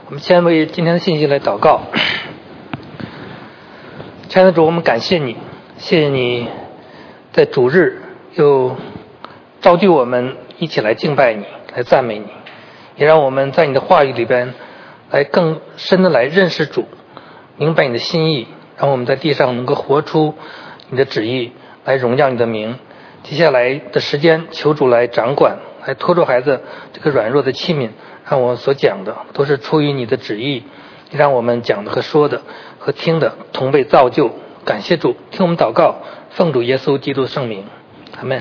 我们先为今天的信息来祷告。亲爱的主，我们感谢你，谢谢你在主日又召集我们一起来敬拜你，来赞美你，也让我们在你的话语里边来更深的来认识主，明白你的心意，让我们在地上能够活出你的旨意，来荣耀你的名。接下来的时间，求主来掌管，来托住孩子这个软弱的器皿，让我所讲的都是出于你的旨意，让我们讲的和说的和听的同被造就。感谢主，听我们祷告，奉主耶稣基督的圣名，阿们。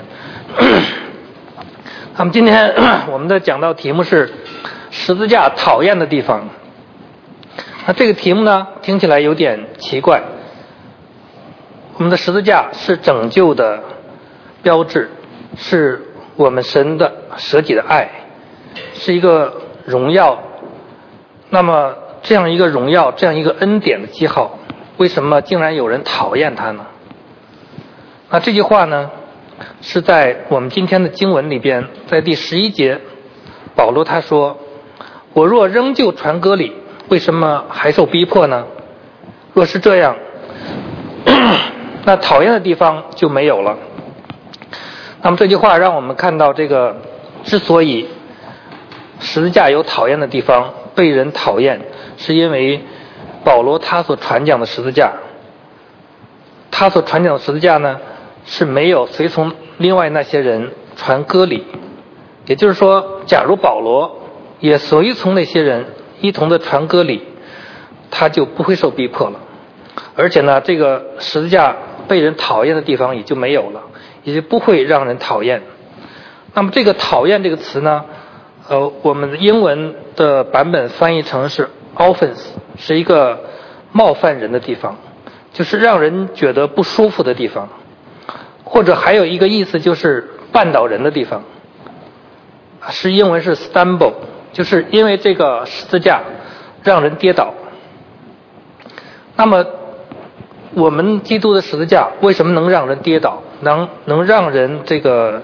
那么今天我们的讲到题目是十字架讨厌的地方。那这个题目呢，听起来有点奇怪。我们的十字架是拯救的标志，是我们神的舍己的爱，是一个荣耀。那么这样一个荣耀，这样一个恩典的记号，为什么竟然有人讨厌它呢？那这句话呢，是在我们今天的经文里边，在第11节，保罗他说：我若仍旧传割礼，为什么还受逼迫呢？若是这样，那讨厌的地方就没有了。那么这句话让我们看到，这个之所以十字架有讨厌的地方，被人讨厌，是因为保罗他所传讲的十字架，他所传讲的十字架呢，是没有随从另外那些人传割礼。也就是说，假如保罗也随从那些人一同的传割礼，他就不会受逼迫了。而且呢，这个十字架被人讨厌的地方也就没有了，也就不会让人讨厌。那么这个讨厌这个词呢，我们的英文的版本翻译成是 offense， 是一个冒犯人的地方，就是让人觉得不舒服的地方。或者还有一个意思就是绊倒人的地方，是英文是 stumble， 就是因为这个十字架让人跌倒。那么我们基督的十字架为什么能让人跌倒，能让人这个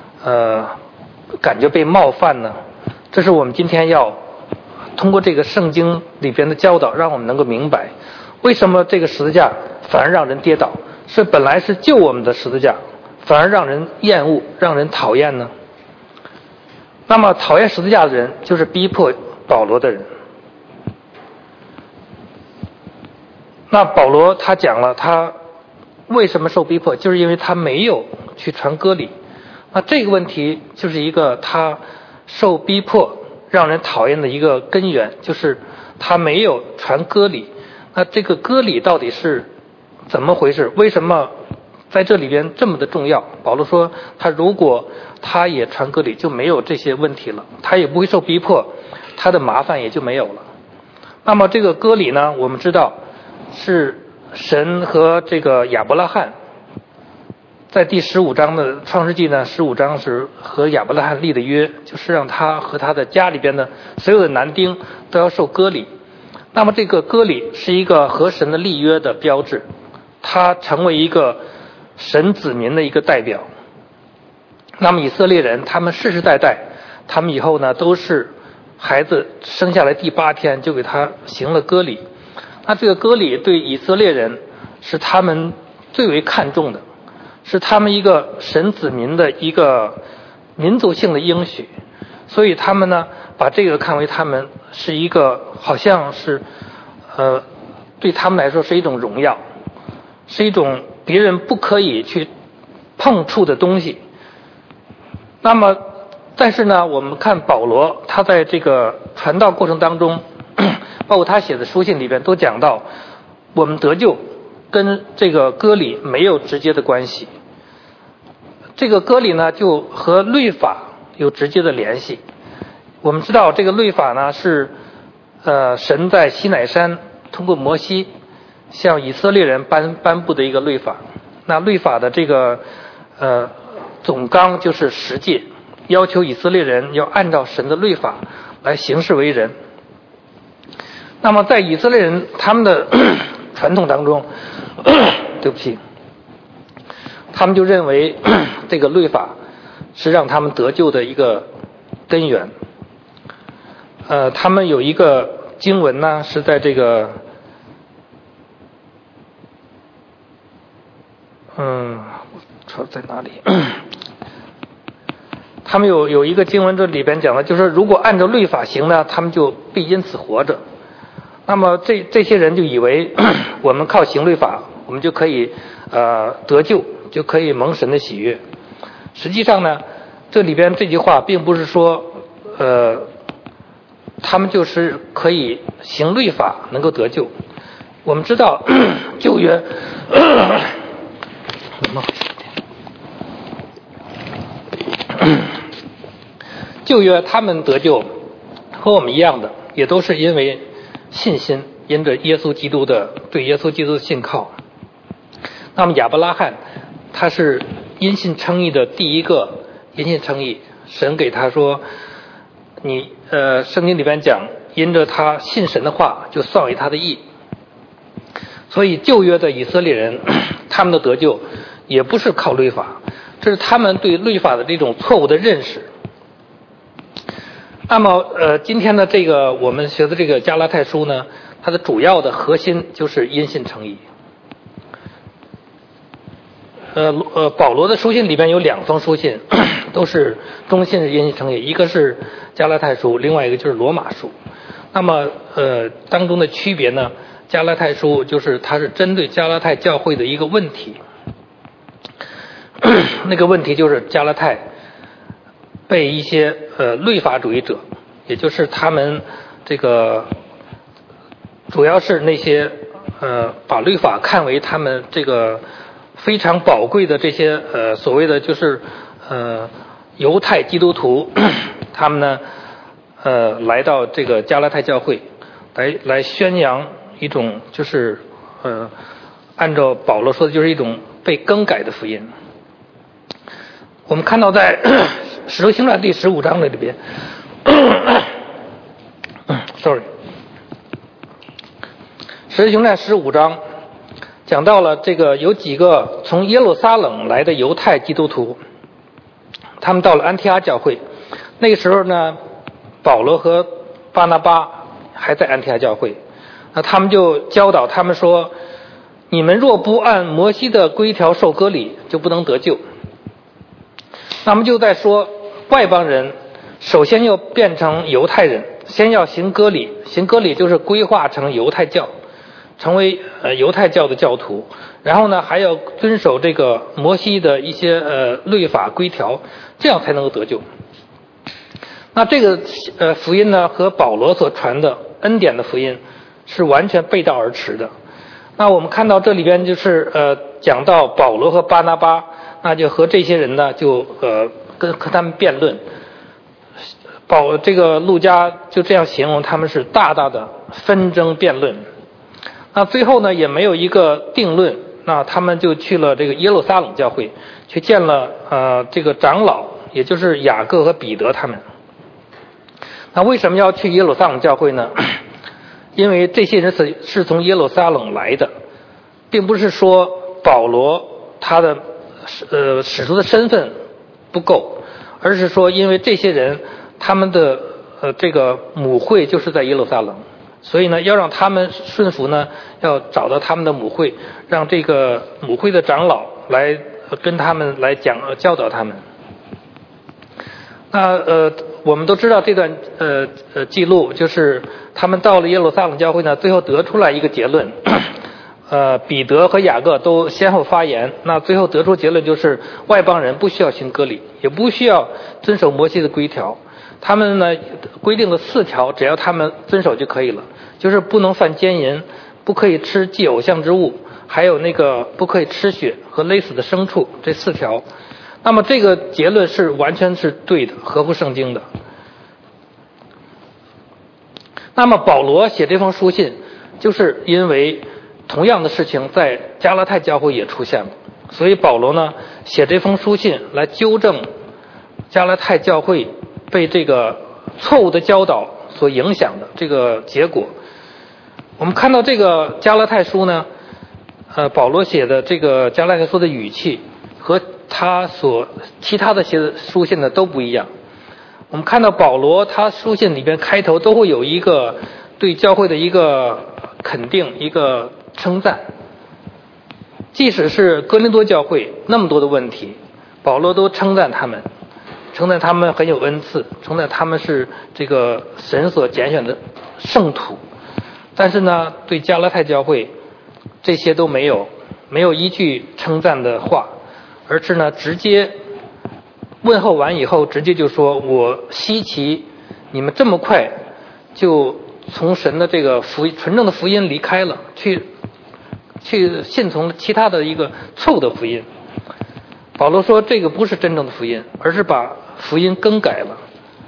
感觉被冒犯呢？这是我们今天要通过这个圣经里边的教导，让我们能够明白为什么这个十字架反而让人跌倒，是本来是救我们的十字架，反而让人厌恶，让人讨厌呢？那么讨厌十字架的人就是逼迫保罗的人。那保罗他讲了他为什么受逼迫，就是因为他没有去传割礼。那这个问题就是一个他受逼迫让人讨厌的一个根源，就是他没有传割礼。那这个割礼到底是怎么回事？为什么在这里边这么的重要？保罗说他如果他也传割礼，就没有这些问题了，他也不会受逼迫，他的麻烦也就没有了。那么这个割礼呢，我们知道是神和这个亚伯拉罕在第15章的创世纪呢，15章是和亚伯拉罕立的约，就是让他和他的家里边的所有的男丁都要受割礼。那么这个割礼是一个和神的立约的标志，他成为一个神子民的一个代表。那么以色列人他们世世代代，他们以后呢都是孩子生下来第8天就给他行了割礼。那这个割礼对以色列人是他们最为看重的，是他们一个神子民的一个民族性的应许，所以他们呢把这个看为他们是一个好像是对他们来说是一种荣耀，是一种别人不可以去碰触的东西。那么但是呢，我们看保罗他在这个传道过程当中，包括他写的书信里边都讲到，我们得救跟这个割礼没有直接的关系。这个割礼呢就和律法有直接的联系。我们知道这个律法呢是神在西乃山通过摩西向以色列人颁布的一个律法。那律法的这个总纲就是10诫，要求以色列人要按照神的律法来行事为人。那么在以色列人他们的传统当中，对不起，他们就认为这个律法是让他们得救的一个根源。他们有一个经文呢是在这个说在哪里？他们有一个经文，这里边讲的就是如果按照律法行呢，他们就必因此活着。那么这些人就以为我们靠行律法，我们就可以得救，就可以蒙神的喜悦。实际上呢，这里边这句话并不是说他们就是可以行律法能够得救。我们知道旧约旧约他们得救和我们一样的，也都是因为信心，因着耶稣基督的对耶稣基督的信靠。那么亚伯拉罕他是因信称义的第一个因信称义，神给他说你圣经里边讲因着他信神的话就算为他的义。所以旧约的以色列人他们的得救也不是靠律法，这是他们对律法的这种错误的认识。那么今天的这个我们学的这个加拉太书呢，它的主要的核心就是因信称义。保罗的书信里边有2封书信都是中心是因信称义，一个是加拉太书，另外一个就是罗马书。那么当中的区别呢，加拉太书就是它是针对加拉太教会的一个问题，那个问题就是加拉太被一些律法主义者，也就是他们这个主要是那些把律法看为他们这个非常宝贵的这些所谓的就是犹太基督徒，他们呢来到这个加拉太教会来宣扬一种就是按照保罗说的就是一种被更改的福音。我们看到在使徒行传第15章里边使徒行传15章讲到了这个有几个从耶路撒冷来的犹太基督徒，他们到了安提阿教会。那个时候呢，保罗和巴拿巴还在安提阿教会，那他们就教导他们说，你们若不按摩西的规条受割礼，就不能得救。那么就在说外邦人首先要变成犹太人，先要行割礼，行割礼就是规划成犹太教，成为犹太教的教徒，然后呢还要遵守这个摩西的一些律法规条，这样才能够得救。那这个福音呢和保罗所传的恩典的福音是完全背道而驰的。那我们看到这里边就是讲到保罗和巴拿巴，那就和这些人呢就跟他们辩论。这个路加就这样形容他们是大大的纷争辩论。那最后呢也没有一个定论，那他们就去了这个耶路撒冷教会，去见了这个长老，也就是雅各和彼得他们。那为什么要去耶路撒冷教会呢？因为这些人是从耶路撒冷来的，并不是说保罗他的使徒的身份不够，而是说因为这些人他们的这个母会就是在耶路撒冷，所以呢要让他们顺服呢，要找到他们的母会，让这个母会的长老来跟他们来教导他们。那我们都知道这段记录，就是他们到了耶路撒冷教会呢，最后得出来一个结论。彼得和雅各都先后发言，那最后得出结论就是外邦人不需要行割礼，也不需要遵守摩西的规条。他们呢规定了4条，只要他们遵守就可以了，就是不能犯奸淫，不可以吃祭偶像之物，还有那个不可以吃血和勒死的牲畜，这4条。那么这个结论是完全是对的，合乎圣经的。那么保罗写这封书信，就是因为同样的事情在加拉太教会也出现了，所以保罗呢写这封书信来纠正加拉太教会被这个错误的教导所影响的这个结果。我们看到这个加拉太书呢，保罗写的这个加拉太书的语气和他其他的写的书信呢都不一样。我们看到保罗他书信里边开头都会有一个对教会的一个肯定，一个称赞。即使是哥林多教会那么多的问题，保罗都称赞他们，称赞他们很有恩赐，称赞他们是这个神所拣选的圣徒。但是呢，对加拉太教会这些都没有一句称赞的话，而是呢直接问候完以后，直接就说：“我稀奇你们这么快就从神的这个纯正的福音离开了，去信从其他的一个错误的福音。”保罗说这个不是真正的福音，而是把福音更改了。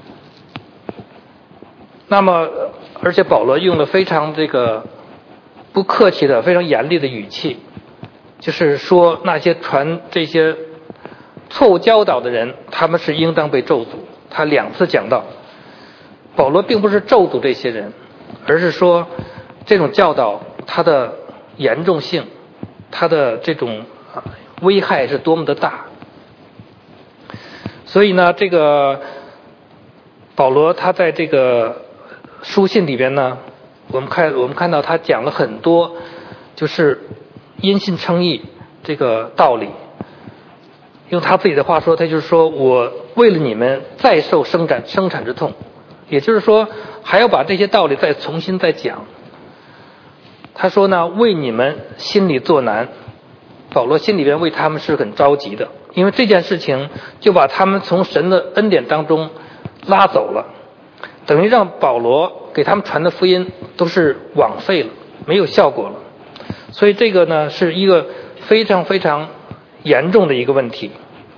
那么而且保罗用了非常这个不客气的非常严厉的语气，就是说那些传这些错误教导的人，他们是应当被咒诅。他2次讲到保罗并不是咒诅这些人，而是说这种教导它的严重性，它的这种危害是多么的大。所以呢，这个保罗他在这个书信里边呢，我们看到他讲了很多就是因信称义这个道理。用他自己的话说，他就是说我为了你们再受生产之痛，也就是说还要把这些道理再重新再讲。他说呢，为你们心里作难。保罗心里边为他们是很着急的，因为这件事情就把他们从神的恩典当中拉走了，等于让保罗给他们传的福音都是枉费了，没有效果了。所以这个呢是一个非常非常严重的一个问题。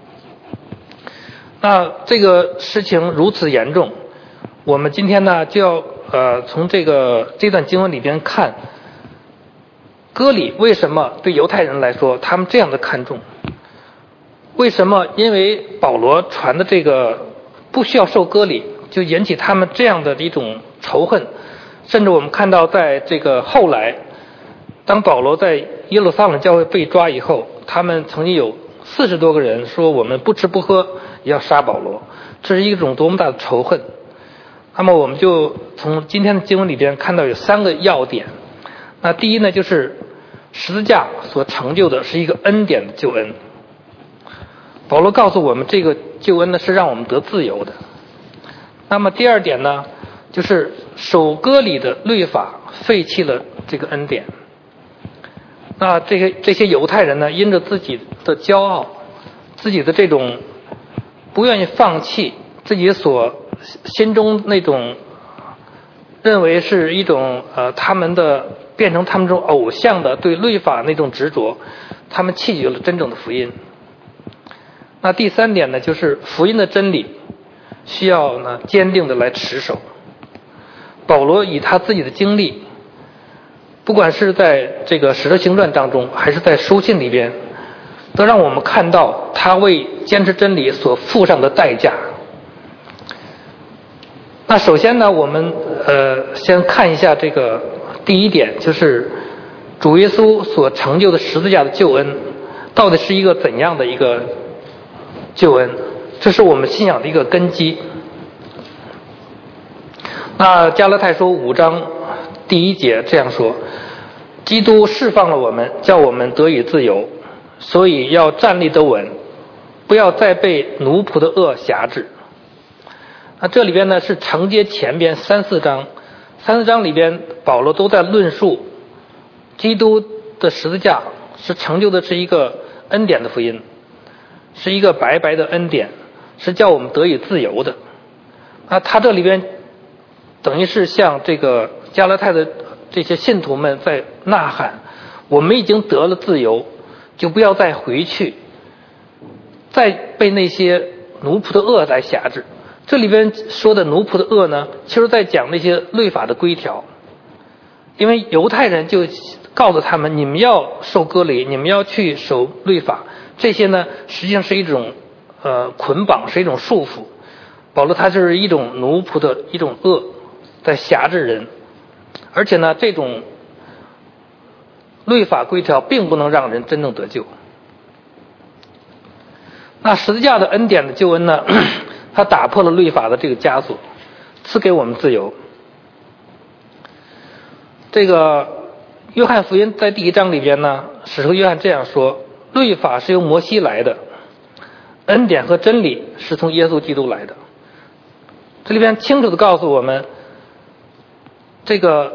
那这个事情如此严重，我们今天呢就要从这段经文里边看割礼为什么对犹太人来说他们这样的看重。为什么？因为保罗传的这个不需要受割礼，就引起他们这样的一种仇恨。甚至我们看到在这个后来，当保罗在耶路撒冷教会被抓以后，他们曾经有40多个人说我们不吃不喝也要杀保罗，这是一种多么大的仇恨。那么我们就从今天的经文里边看到有3个要点。那第一呢，就是十字架所成就的是一个恩典的救恩。保罗告诉我们，这个救恩呢是让我们得自由的。那么第二点呢，就是守割礼的律法废弃了这个恩典。那这些犹太人呢，因着自己的骄傲，自己的这种不愿意放弃自己所心中那种认为是一种他们的变成他们这种偶像的对律法那种执着，他们弃绝了真正的福音。那第3点呢，就是福音的真理需要呢坚定的来持守。保罗以他自己的经历，不管是在这个使徒行传当中，还是在书信里边，都让我们看到他为坚持真理所付上的代价。那首先呢，我们先看一下这个第一点，就是主耶稣所成就的十字架的救恩到底是一个怎样的一个救恩，这是我们信仰的一个根基。那加拉太书5章第1节这样说，基督释放了我们，叫我们得以自由，所以要站立得稳，不要再被奴仆的恶辖制。那这里边呢是承接前边3、4章里边保罗都在论述基督的十字架是成就的是一个恩典的福音，是一个白白的恩典，是叫我们得以自由的。那他这里边等于是向这个加拉太的这些信徒们在呐喊，我们已经得了自由，就不要再回去再被那些奴仆的恶来辖制。这里边说的奴仆的恶呢，其实在讲那些律法的规条。因为犹太人就告诉他们，你们要受割礼，你们要去守律法，这些呢实际上是一种捆绑，是一种束缚。保罗他就是一种奴仆的一种恶在辖制人，而且呢这种律法规条并不能让人真正得救。那十字架的恩典的救恩呢，它打破了律法的这个枷锁，赐给我们自由。 这个约翰福音在第1章里边呢，使徒约翰这样说：律法是由摩西来的，恩典和真理是从耶稣基督来的。这里边清楚地告诉我们，这个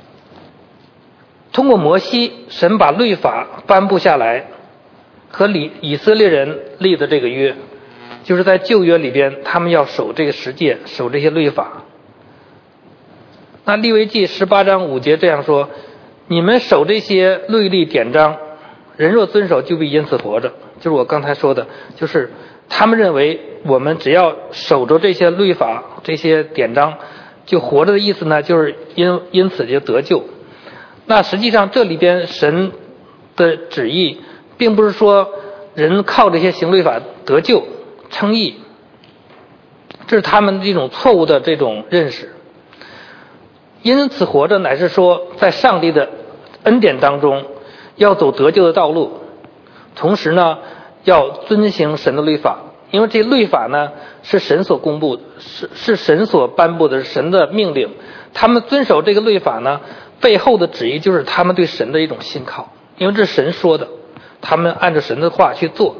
通过摩西，神把律法颁布下来，和以色列人立的这个约，就是在旧约里边他们要守这个十诫，守这些律法。那利未记18章5节这样说：你们守这些律例典章，人若遵守就必因此活着。就是我刚才说的，就是他们认为我们只要守着这些律法这些典章就活着的意思呢，就是因此就得救。那实际上这里边神的旨意并不是说人靠这些行律法得救称义，这是他们这种错误的这种认识。因此活着乃是说在上帝的恩典当中要走得救的道路，同时呢要遵行神的律法。因为这律法呢是神所公布的，是神所颁布的，是神的命令。他们遵守这个律法呢，背后的旨意就是他们对神的一种信靠，因为这是神说的，他们按照神的话去做。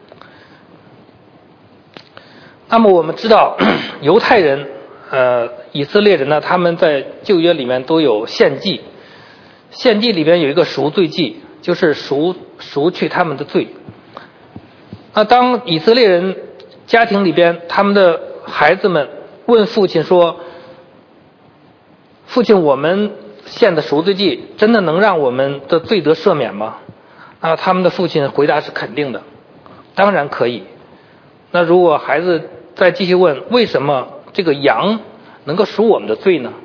那么我们知道犹太人以色列人呢，他们在旧约里面都有献祭，献祭里边有一个赎罪祭，就是赎去他们的罪。那当以色列人家庭里边他们的孩子们问父亲说：父亲，我们献的赎罪祭真的能让我们的罪得赦免吗？他们的父亲回答是肯定的，当然可以。那如果孩子再继续问，为什么这个羊能够赎我们的罪呢？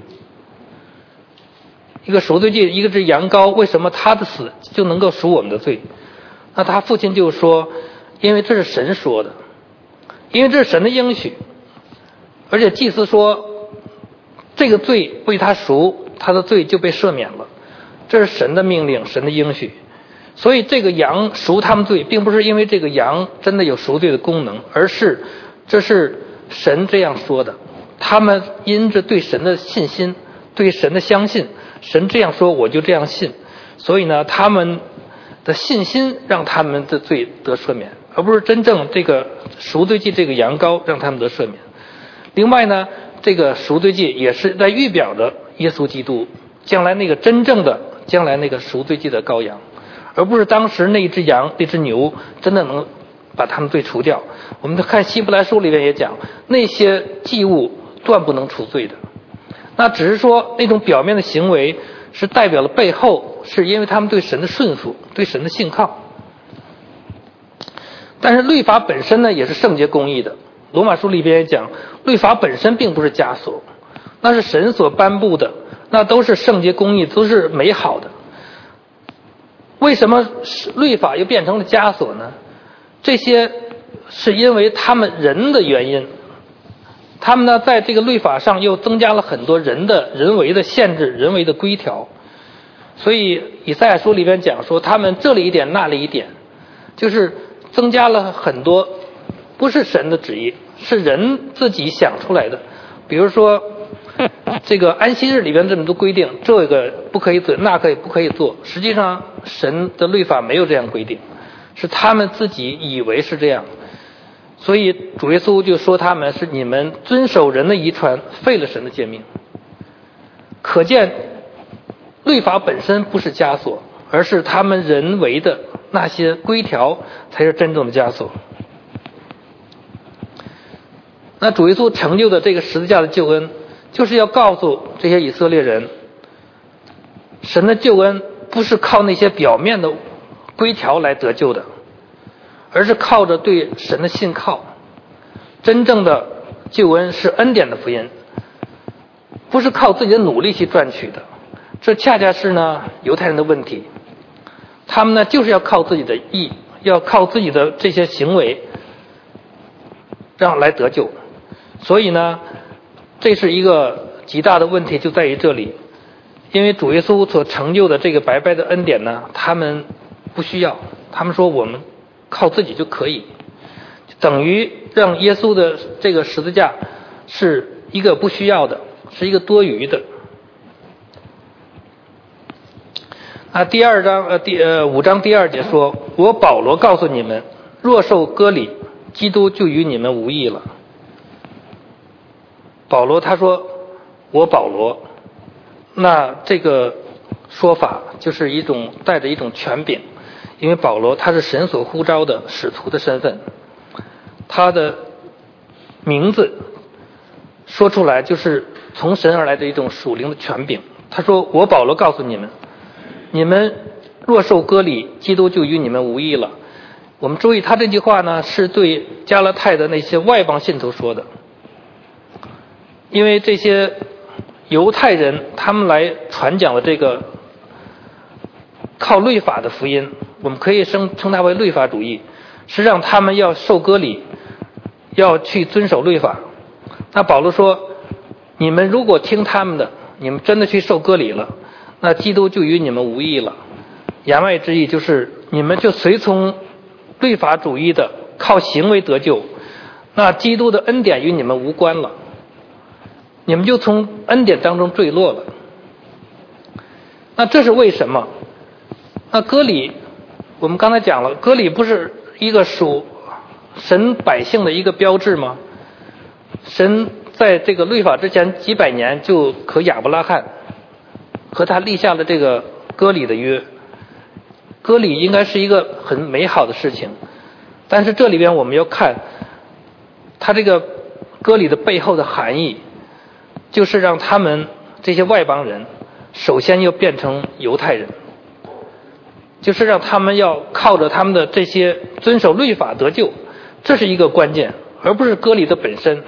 一个赎罪祭，一个是羊羔，为什么他的死就能够赎我们的罪？那他父亲就说：因为这是神说的，因为这是神的应许，而且祭司说这个罪为他赎，他的罪就被赦免了，这是神的命令，神的应许。所以这个羊赎他们罪，并不是因为这个羊真的有赎罪的功能，而是这是神这样说的。他们因着对神的信心，对神的相信，神这样说我就这样信，所以呢他们的信心让他们的罪得赦免，而不是真正这个赎罪祭这个羊羔让他们得赦免。另外呢，这个赎罪祭也是在预表着耶稣基督将来那个真正的将来那个赎罪祭的羔羊，而不是当时那只羊那只牛真的能把他们罪除掉。我们看希伯来书里面也讲，那些祭物断不能除罪的。那只是说那种表面的行为是代表了背后是因为他们对神的顺服，对神的信靠。但是律法本身呢也是圣洁公义的。罗马书里边也讲，律法本身并不是枷锁，那是神所颁布的，那都是圣洁公义，都是美好的。为什么律法又变成了枷锁呢？这些是因为他们人的原因，他们呢在这个律法上又增加了很多人为的限制，人为的规条。所以以赛亚书里边讲说，他们这里一点那里一点，就是增加了很多不是神的旨意，是人自己想出来的。比如说这个安息日里边这么多规定，这个不可以做，那个不可以做，实际上神的律法没有这样规定，是他们自己以为是这样。所以主耶稣就说他们是你们遵守人的遗传，废了神的诫命。可见律法本身不是枷锁，而是他们人为的那些规条才是真正的枷锁。那主耶稣成就的这个十字架的救恩，就是要告诉这些以色列人，神的救恩不是靠那些表面的规条来得救的，而是靠着对神的信靠。真正的救恩是恩典的福音，不是靠自己的努力去赚取的。这恰恰是呢犹太人的问题，他们呢就是要靠自己的义，要靠自己的这些行为让来得救。所以呢这是一个极大的问题，就在于这里。因为主耶稣所成就的这个白白的恩典呢，他们不需要，他们说我们靠自己就可以，等于让耶稣的这个十字架是一个不需要的，是一个多余的。 第5章第2节说，我保罗告诉你们，若受割礼，基督就与你们无益了。保罗他说我保罗，那这个说法就是带着一种权柄，因为保罗他是神所呼召的使徒的身份，他的名字说出来就是从神而来的一种属灵的权柄。他说我保罗告诉你们，你们若受割礼，基督就与你们无益了。我们注意他这句话呢，是对加拉太的那些外邦信徒说的，因为这些犹太人他们来传讲的这个靠律法的福音，我们可以称它为律法主义，是让他们要受割礼，要去遵守律法。那保罗说，你们如果听他们的，你们真的去受割礼了，那基督就与你们无益了。言外之意就是你们就随从律法主义的靠行为得救，那基督的恩典与你们无关了，你们就从恩典当中坠落了。那这是为什么？那割礼我们刚才讲了，割礼不是一个属神百姓的一个标志吗？神在这个律法之前几百年就和亚伯拉罕和他立下了这个割礼的约，割礼应该是一个很美好的事情，但是这里边我们要看他这个割礼的背后的含义，就是让他们这些外邦人首先要变成犹太人，就是让他们要靠着他们的这些遵守律法得救，这是一个关键，而不是割礼的本身。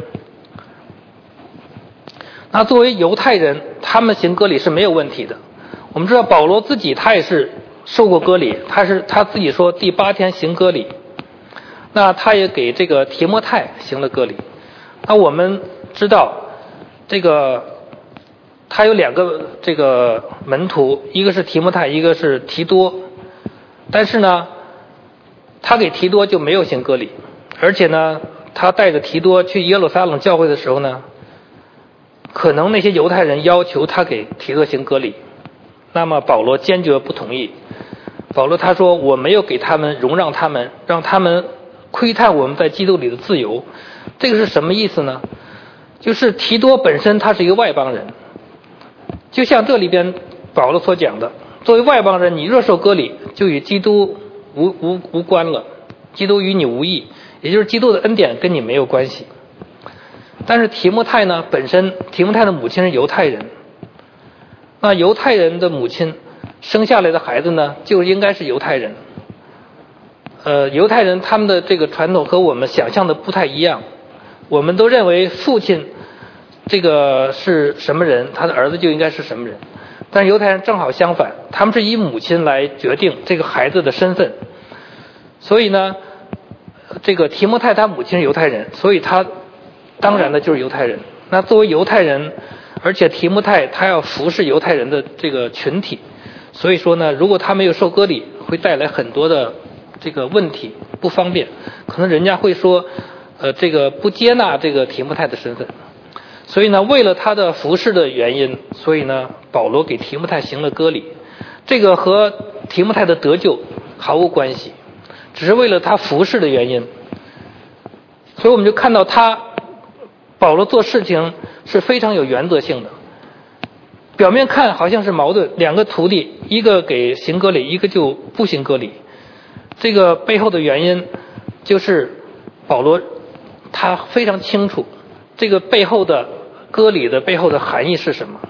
那作为犹太人，他们行割礼是没有问题的。我们知道保罗自己他也是受过割礼，他自己说第8天行割礼，那他也给这个提摩太行了割礼。那我们知道这个他有2个这个门徒，一个是提摩太，一个是提多，但是呢他给提多就没有行割礼，而且呢他带着提多去耶路撒冷教会的时候呢，可能那些犹太人要求他给提多行割礼，那么保罗坚决不同意。保罗他说，我没有给他们容让他们，让他们窥探我们在基督里的自由。这个是什么意思呢？就是提多本身他是一个外邦人，就像这里边保罗所讲的，作为外邦人，你若受割礼，就与基督无关了，基督与你无益，也就是基督的恩典跟你没有关系。但是提摩太呢，本身提摩太的母亲是犹太人，那犹太人的母亲生下来的孩子呢，就应该是犹太人。犹太人他们的这个传统和我们想象的不太一样，我们都认为父亲这个是什么人，他的儿子就应该是什么人。但是犹太人正好相反，他们是以母亲来决定这个孩子的身份。所以呢，这个提摩太他母亲是犹太人，所以他当然的就是犹太人。那作为犹太人，而且提摩太他要服侍犹太人的这个群体，所以说呢，如果他没有受割礼，会带来很多的这个问题，不方便，可能人家会说这个不接纳这个提摩太的身份。所以呢，为了他的服侍的原因，所以呢保罗给提摩太行了割礼，这个和提摩太的得救毫无关系，只是为了他服侍的原因。所以我们就看到保罗做事情是非常有原则性的。表面看好像是矛盾，2个徒弟，一个给行割礼，一个就不行割礼，这个背后的原因就是保罗他非常清楚这个背后的割礼的背后的含义是什么。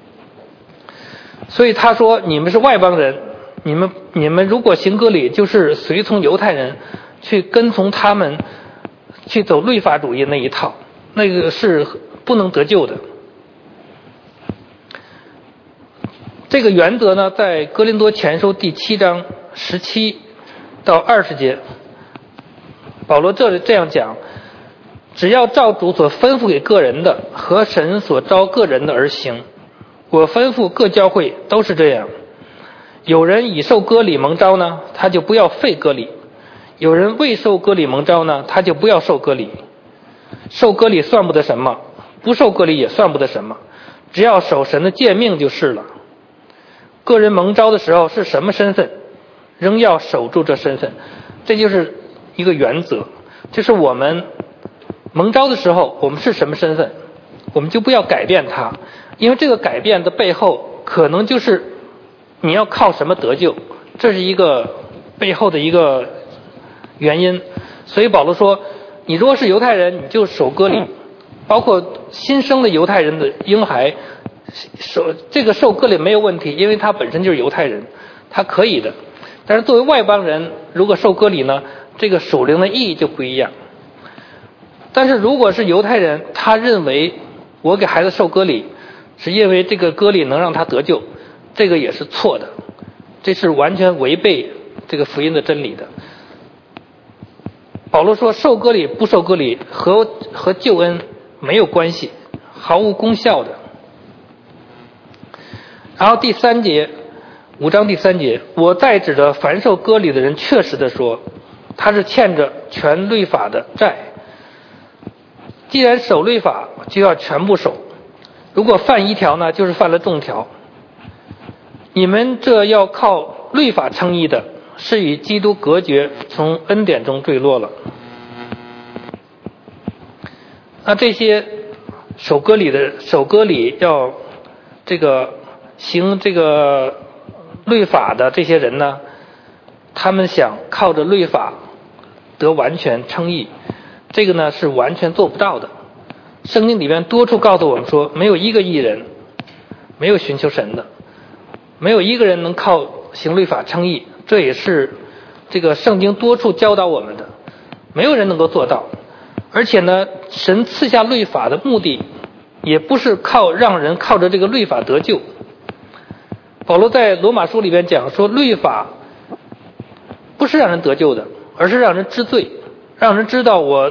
所以他说，你们是外邦人，你们如果行割礼，就是随从犹太人去跟从他们去走律法主义那一套，那个是不能得救的。这个原则呢，在哥林多前书第7章17到20节，保罗这里这样讲，只要照主所吩咐给个人的和神所召个人的而行。我吩咐各教会都是这样。有人已受割礼蒙召呢，他就不要废割礼；有人未受割礼蒙召呢，他就不要受割礼。受割礼算不得什么，不受割礼也算不得什么，只要守神的诫命就是了。 个人蒙召的时候是什么身份，仍要守住这身份，这就是一个原则。就是我们蒙召的时候我们是什么身份，我们就不要改变它，因为这个改变的背后可能就是你要靠什么得救，这是一个背后的一个原因。所以保罗说，你如果是犹太人你就守割礼，包括新生的犹太人的婴孩这个受割礼没有问题，因为他本身就是犹太人，他可以的。但是作为外邦人如果受割礼呢，这个属灵的意义就不一样。但是如果是犹太人，他认为我给孩子受割礼是因为这个割礼能让他得救，这个也是错的，这是完全违背这个福音的真理的。保罗说受割礼不受割礼和救恩没有关系，毫无功效的。然后第3节，5章第3节，我再指着凡受割礼的人确实的说，他是欠着全律法的债。既然守律法就要全部守，如果犯一条呢，就是犯了众条。你们这要靠律法称义的，是与基督隔绝，从恩典中坠落了。那这些守割礼要这个行这个律法的这些人呢，他们想靠着律法得完全称义，这个呢是完全做不到的。圣经里面多处告诉我们说，没有一个义人，没有寻求神的，没有一个人能靠行律法称义，这也是这个圣经多处教导我们的，没有人能够做到。而且呢，神赐下律法的目的也不是让人靠着这个律法得救。保罗在罗马书里边讲说，律法不是让人得救的，而是让人知罪，让人知道我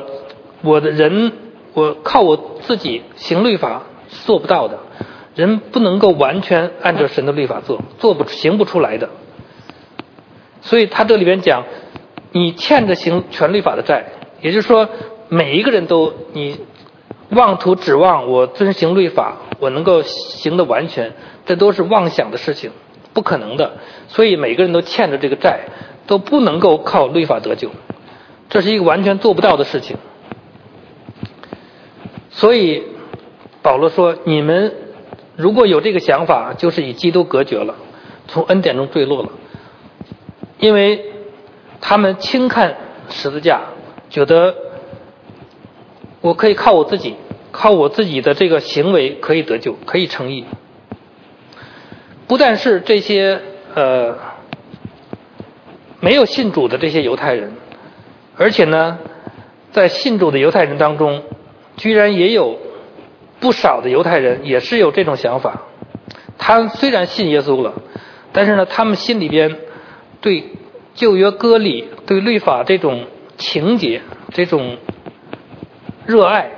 靠我自己行律法是做不到的，人不能够完全按照神的律法行不出来的。所以他这里边讲，你欠着行全律法的债，也就是说每一个人都你妄图指望我遵行律法我能够行得完全，这都是妄想的事情，不可能的。所以每个人都欠着这个债，都不能够靠律法得救，这是一个完全做不到的事情。所以保罗说，你们如果有这个想法，就是与基督隔绝了，从恩典中坠落了。因为他们轻看十字架，觉得我可以靠我自己的这个行为可以得救，可以称义。不但是这些没有信主的这些犹太人，而且呢，在信主的犹太人当中，居然也有不少的犹太人也是有这种想法。他们虽然信耶稣了，但是呢，他们心里边对旧约割礼、对律法这种情节、这种热爱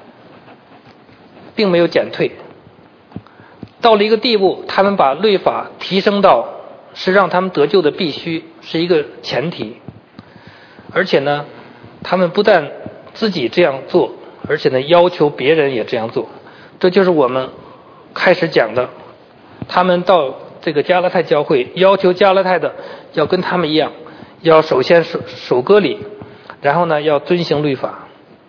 并没有减退，到了一个地步，他们把律法提升到是让他们得救的必须，是一个前提。而且呢，他们不但自己这样做，而且呢要求别人也这样做。这就是我们开始讲的，他们到这个加拉太教会，要求加拉太的要跟他们一样，要首先守割礼，然后呢要遵行律法。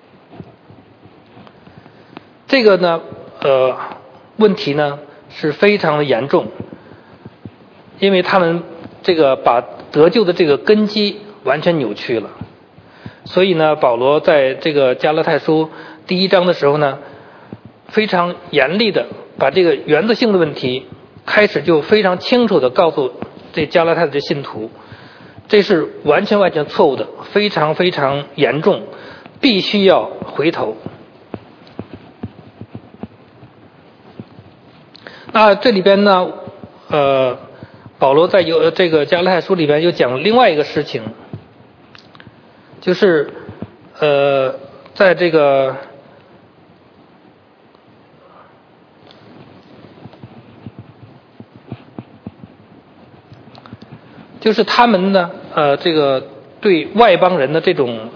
这个呢问题呢是非常的严重，因为他们这个把得救的这个根基完全扭曲了。所以呢，保罗在这个加拉太书第1章的时候呢，非常严厉的把这个原则性的问题开始就非常清楚的告诉这加拉太的这信徒，这是完全错误的，非常非常严重，必须要回头。那这里边呢保罗在这个加拉太书里边又讲另外一个事情，就是在这个就是他们呢这个对外邦人的这种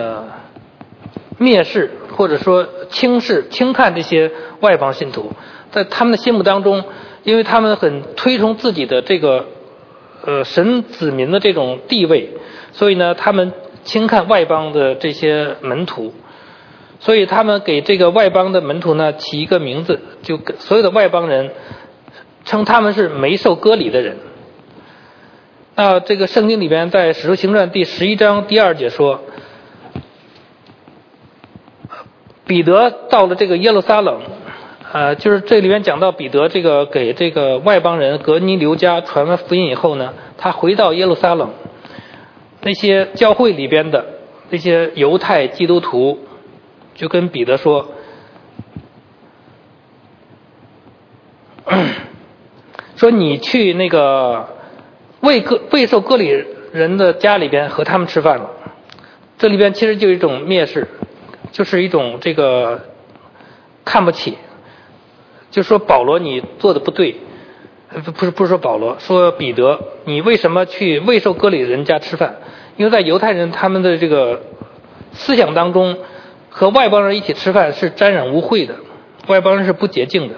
蔑视或者说轻看这些外邦信徒，在他们的心目当中因为他们很推崇自己的这个神子民的这种地位，所以呢他们轻看外邦的这些门徒，所以他们给这个外邦的门徒呢起一个名字，就所有的外邦人称他们是没受割礼的人。那这个圣经里边在使徒行传第11章第2节说，彼得到了这个耶路撒冷，就是这里面讲到彼得这个给这个外邦人格尼流家传完福音以后呢，他回到耶路撒冷，那些教会里边的那些犹太基督徒就跟彼得说，说你去那个未受割礼人的家里边和他们吃饭了。这里边其实就有一种蔑视，就是一种这个看不起，就说保罗你做的不对，不是说保罗，说彼得你为什么去未受割礼人家吃饭？因为在犹太人他们的这个思想当中，和外邦人一起吃饭是沾染污秽的，外邦人是不洁净的。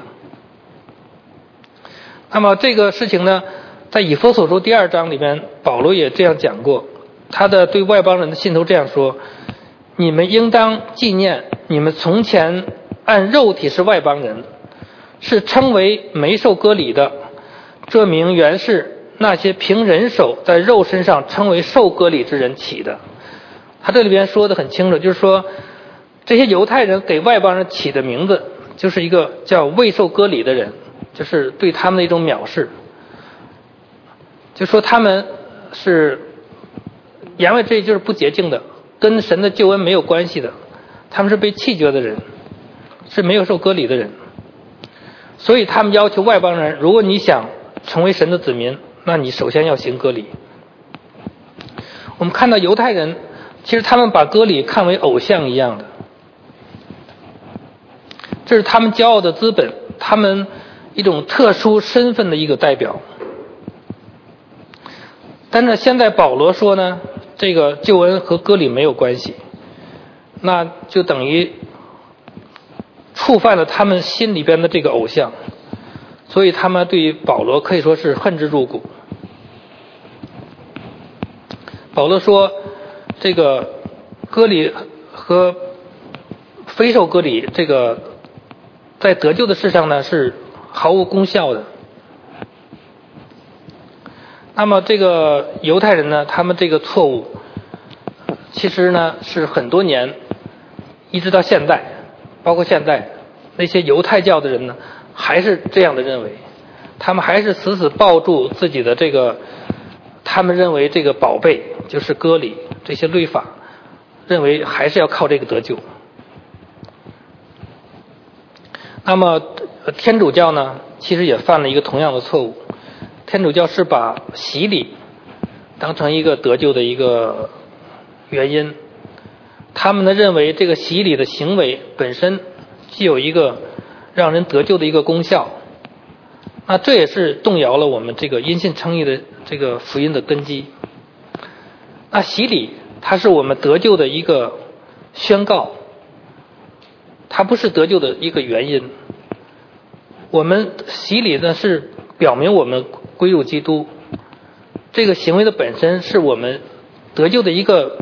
那么这个事情呢，在以弗所书第2章里面，保罗也这样讲过，他的对外邦人的信徒这样说，你们应当纪念你们从前按肉体是外邦人，是称为没受割礼的，这名原是那些凭人手在肉身上称为受割礼之人起的。他这里边说的很清楚，就是说这些犹太人给外邦人起的名字就是一个叫未受割礼的人，就是对他们的一种藐视，就说他们是言外之意就是不洁净的，跟神的救恩没有关系的，他们是被弃绝的人，是没有受割礼的人。所以他们要求外邦人，如果你想成为神的子民，那你首先要行割礼。我们看到犹太人其实他们把割礼看为偶像一样的，这是他们骄傲的资本，他们一种特殊身份的一个代表。但是现在保罗说呢，这个救恩和割礼没有关系，那就等于触犯了他们心里边的这个偶像，所以他们对于保罗可以说是恨之入骨。保罗说这个割礼和非受割礼这个在得救的事上呢是毫无功效的。那么这个犹太人呢，他们这个错误其实呢是很多年一直到现在，包括现在那些犹太教的人呢还是这样的认为，他们还是死死抱住自己的这个他们认为这个宝贝，就是割礼这些律法，认为还是要靠这个得救。那么天主教呢其实也犯了一个同样的错误，天主教是把洗礼当成一个得救的一个原因，他们呢认为这个洗礼的行为本身具有一个让人得救的一个功效，那这也是动摇了我们这个因信称义的这个福音的根基。那洗礼它是我们得救的一个宣告，它不是得救的一个原因。我们洗礼呢是表明我们归入基督，这个行为的本身是我们得救的一个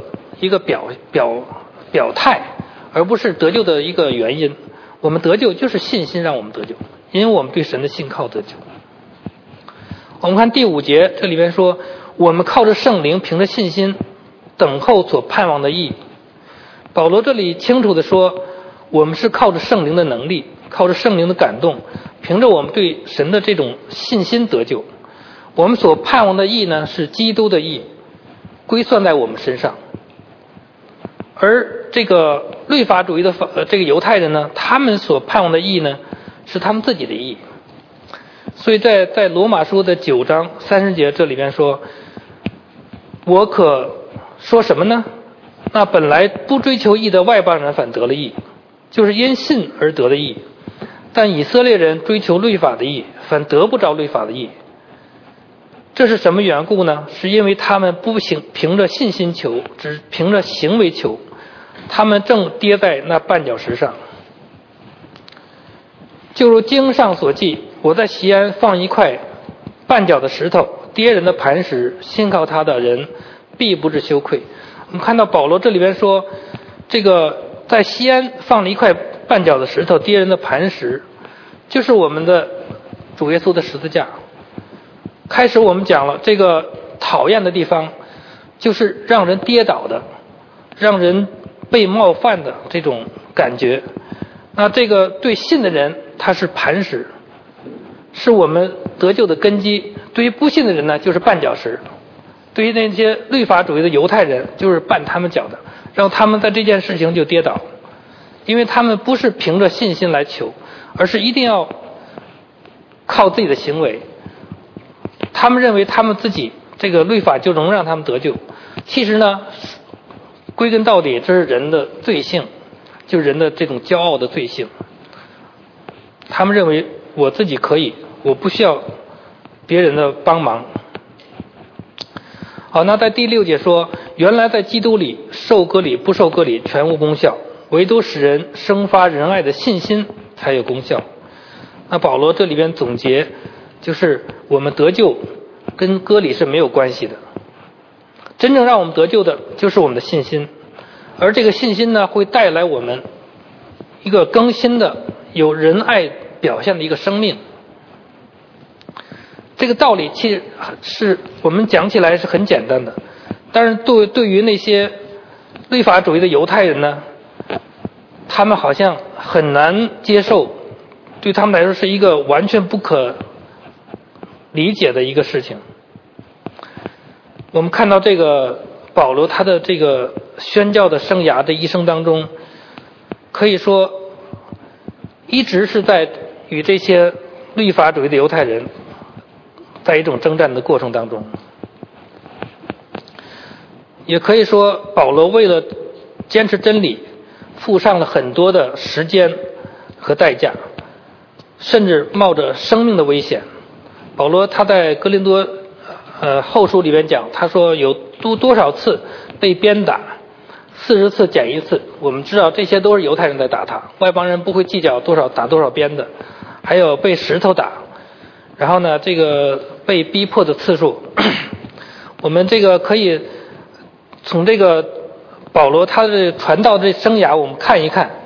表态，而不是得救的一个原因。我们得救就是信心让我们得救，因为我们对神的信靠得救。我们看第5节，这里边说我们靠着圣灵凭着信心等候所盼望的义。保罗这里清楚地说，我们是靠着圣灵的能力，靠着圣灵的感动，凭着我们对神的这种信心得救。我们所盼望的义呢是基督的义，归算在我们身上。而这个律法主义的这个犹太人呢，他们所盼望的义呢是他们自己的义。所以在罗马书的9章30节这里边说，我可说什么呢？那本来不追求义的外邦人反得了义，就是因信而得的义。但以色列人追求律法的义，反得不着律法的义。这是什么缘故呢？是因为他们不凭着信心求，只凭着行为求，他们正跌在那绊脚石上。就如经上所记， 我在西安放一块绊脚的石头，跌人的磐石，信靠他的人必不致羞愧。我们看到保罗这里边说，这个在西安放了一块绊脚的石头，跌人的磐石，就是我们的主耶稣的十字架。开始我们讲了，这个讨厌的地方就是让人跌倒的，让人被冒犯的这种感觉。那这个对信的人他是磐石，是我们得救的根基。对于不信的人呢，就是绊脚石。对于那些律法主义的犹太人，就是绊他们脚的，让他们在这件事情就跌倒。因为他们不是凭着信心来求，而是一定要靠自己的行为。他们认为他们自己这个律法就能让他们得救。其实呢，归根到底这是人的罪性，就是人的这种骄傲的罪性。他们认为我自己可以，我不需要别人的帮忙。好，那在第6节说，原来在基督里受割礼不受割礼全无功效，唯独使人生发仁爱的信心才有功效。那保罗这里边总结，就是我们得救跟割礼是没有关系的，真正让我们得救的就是我们的信心，而这个信心呢，会带来我们一个更新的有仁爱表现的一个生命。这个道理其实是我们讲起来是很简单的，但是对于那些律法主义的犹太人呢，他们好像很难接受，对他们来说是一个完全不可理解的一个事情。我们看到这个保罗他的这个宣教的生涯的一生当中，可以说一直是在与这些律法主义的犹太人在一种征战的过程当中。也可以说保罗为了坚持真理付上了很多的时间和代价，甚至冒着生命的危险。保罗他在哥林多后书里面讲，他说有多少次被鞭打，40次减1次。我们知道这些都是犹太人在打他，外邦人不会计较打多少鞭的。还有被石头打，然后呢这个被逼迫的次数我们这个可以从这个保罗他的传道的生涯我们看一看。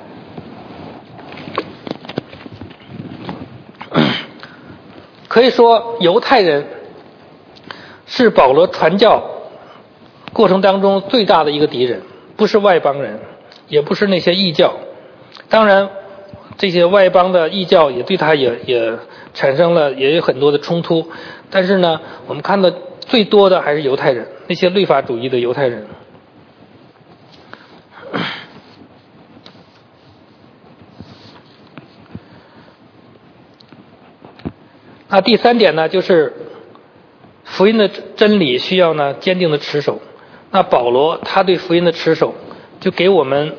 可以说犹太人是保罗传教过程当中最大的一个敌人，不是外邦人，也不是那些异教。当然这些外邦的异教也对他也产生了也有很多的冲突，但是呢我们看到最多的还是犹太人，那些律法主义的犹太人。那第3点呢，就是福音的真理需要呢坚定的持守。那保罗他对福音的持守就给我们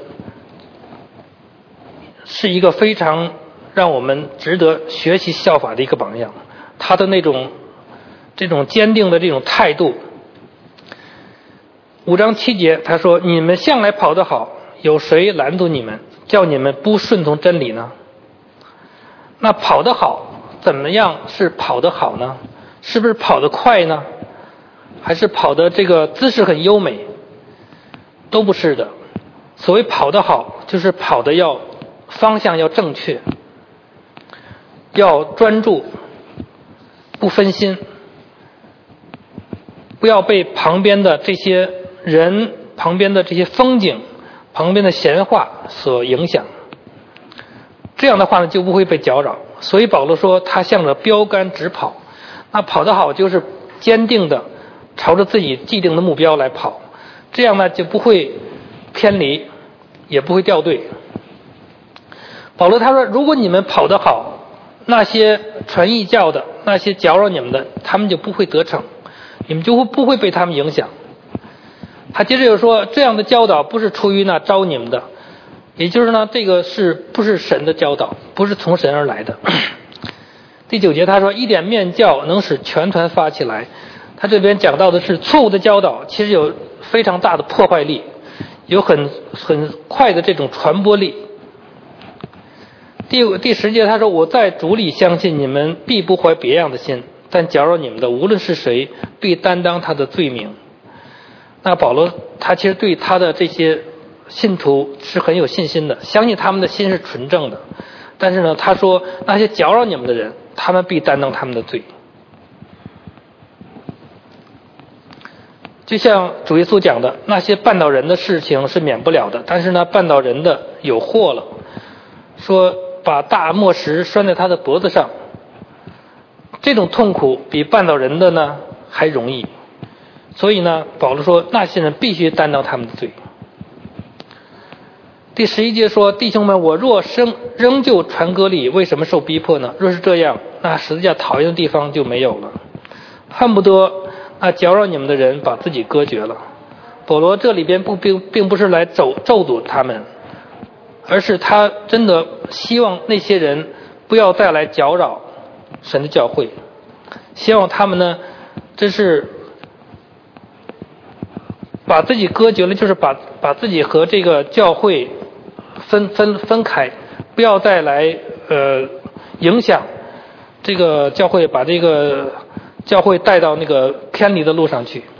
是一个非常让我们值得学习效法的一个榜样，他的这种坚定的这种态度。5章7节他说，你们向来跑得好，有谁拦阻你们，叫你们不顺从真理呢？那跑得好怎么样是跑得好呢？是不是跑得快呢？还是跑得这个姿势很优美？都不是的。所谓跑得好，就是跑得方向要正确，要专注，不分心，不要被旁边的这些人、旁边的这些风景、旁边的闲话所影响。这样的话呢，就不会被搅扰。所以保罗说他向着标杆直跑。那跑得好就是坚定的朝着自己既定的目标来跑，这样呢就不会偏离，也不会掉队。保罗他说，如果你们跑得好，那些传异教的，那些搅扰你们的，他们就不会得逞，你们就不会被他们影响。他接着又说，这样的教导不是出于那招你们的，也就是呢这个不是神的教导，不是从神而来的。第9节他说，一点面教能使全团发起来。他这边讲到的是错误的教导其实有非常大的破坏力，有很快的这种传播力。 第10节他说，我在主里相信你们必不怀别样的心，但搅扰你们的无论是谁，必担当他的罪名。那保罗他其实对他的这些信徒是很有信心的，相信他们的心是纯正的。但是呢，他说那些搅扰你们的人，他们必担当他们的罪。就像主耶稣讲的，那些绊倒人的事情是免不了的，但是呢，绊倒人的有祸了。说把大磨石拴在他的脖子上，这种痛苦比绊倒人的呢还容易。所以呢，保罗说那些人必须担当他们的罪。第11节说，弟兄们，我若仍旧传割礼，为什么受逼迫呢？若是这样，那十字架讨厌的地方就没有了，恨不得那搅扰你们的人把自己割绝了。保罗这里边并不是来咒诅他们，而是他真的希望那些人不要再来搅扰神的教会，希望他们呢真是把自己割绝了，就是把自己和这个教会分开，不要再来影响这个教会，把这个教会带到那个偏离的路上去。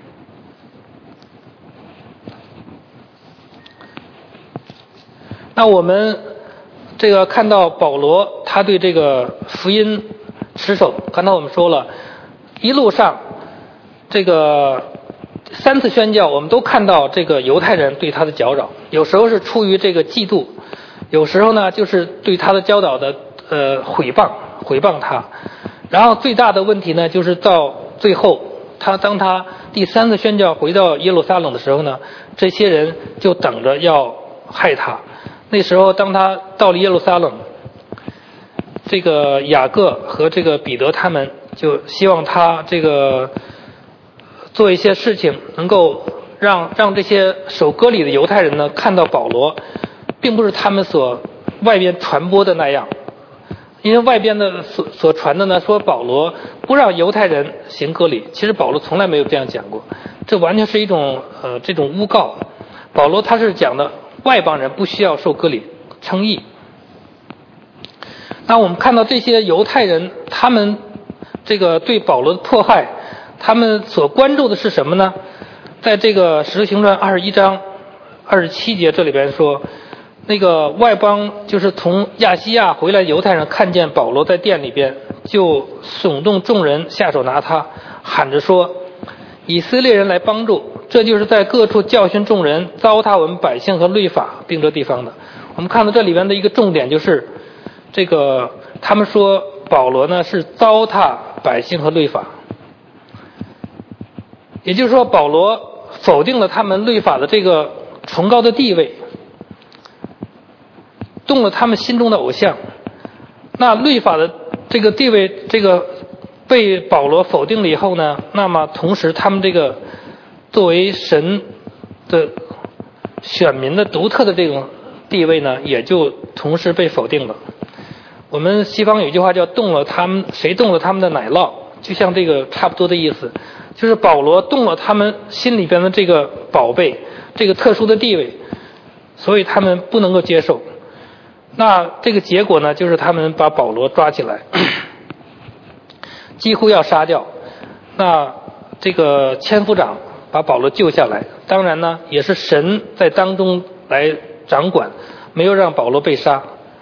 那我们这个看到保罗他对这个福音持守，刚才我们说了，一路上这个3次宣教，我们都看到这个犹太人对他的搅扰，有时候是出于这个嫉妒，有时候呢就是对他的教导的毁谤他。然后最大的问题呢，就是到最后当他第3次宣教回到耶路撒冷的时候呢，这些人就等着要害他。那时候当他到了耶路撒冷，这个雅各和这个彼得他们就希望他这个做一些事情，能够让这些守割礼的犹太人呢看到保罗并不是他们所外边传播的那样。因为外边的所传的呢，说保罗不让犹太人行割礼，其实保罗从来没有这样讲过，这完全是一种这种诬告。保罗他是讲的外邦人不需要受割礼称义。那我们看到这些犹太人，他们这个对保罗的迫害，他们所关注的是什么呢？在这个使徒行传21章27节这里边说，那个外邦就是从亚细亚回来的犹太人看见保罗在殿里边，就耸动众人下手拿他，喊着说，以色列人来帮助，这就是在各处教训众人，糟蹋我们百姓和律法并这地方的。我们看到这里边的一个重点就是这个他们说保罗呢是糟蹋百姓和律法，也就是说保罗否定了他们律法的这个崇高的地位，动了他们心中的偶像。那律法的这个地位这个被保罗否定了以后呢，那么同时他们这个作为神的选民的独特的这种地位呢，也就同时被否定了。我们西方有一句话叫谁动了他们的奶酪，就像这个差不多的意思，就是保罗动了他们心里边的这个宝贝，这个特殊的地位，所以他们不能够接受。那这个结果呢，就是他们把保罗抓起来，几乎要杀掉。那这个千夫长把保罗救下来，当然呢也是神在当中来掌管，没有让保罗被杀。